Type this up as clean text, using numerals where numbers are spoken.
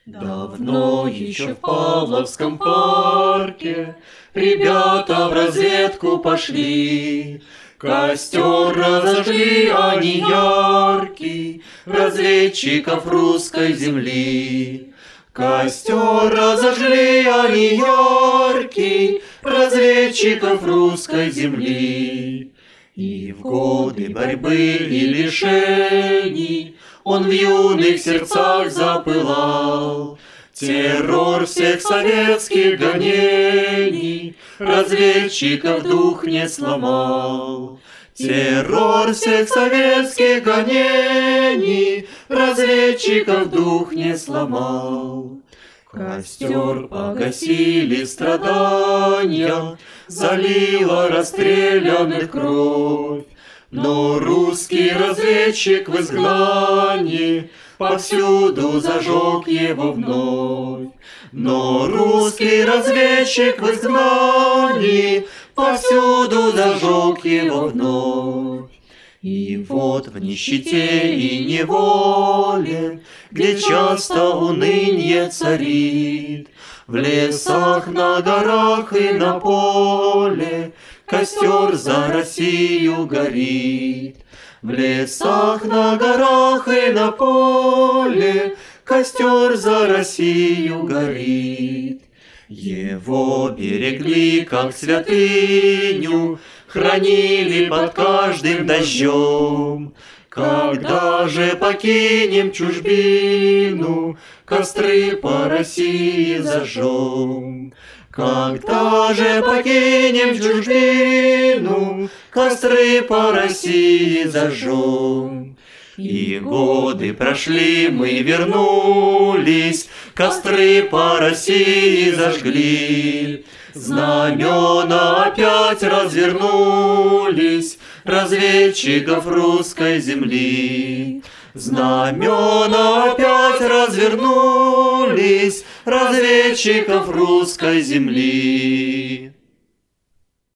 Давно еще в Павловском парке ребята в разведку пошли. Костер разожгли они яркий, разведчиков русской земли. Костер разожгли они яркий, разведчиков русской земли. И в годы борьбы и лишений он в юных сердцах запылал. Террор всех советских гонений разведчиков дух не сломал. Террор всех советских гонений разведчиков дух не сломал. Костер погасили страдания, залила расстрелянных кровь. Но русский разведчик в изгнании повсюду зажег его вновь. Но русский разведчик в изгнании повсюду зажег его вновь. И вот в нищете и неволе, где часто уныние царит, в лесах, на горах и на поле костер за Россию горит. В лесах, на горах и на поле костер за Россию горит. Его берегли, как святыню, хранили под каждым дождем. Когда же покинем чужбину, костры по России зажжем. Когда же покинем чужбину, костры по России зажжем. И годы прошли, мы вернулись, костры по России зажгли. Знамена опять развернулись разведчиков русской земли. Знамена опять развернулись разведчиков русской земли.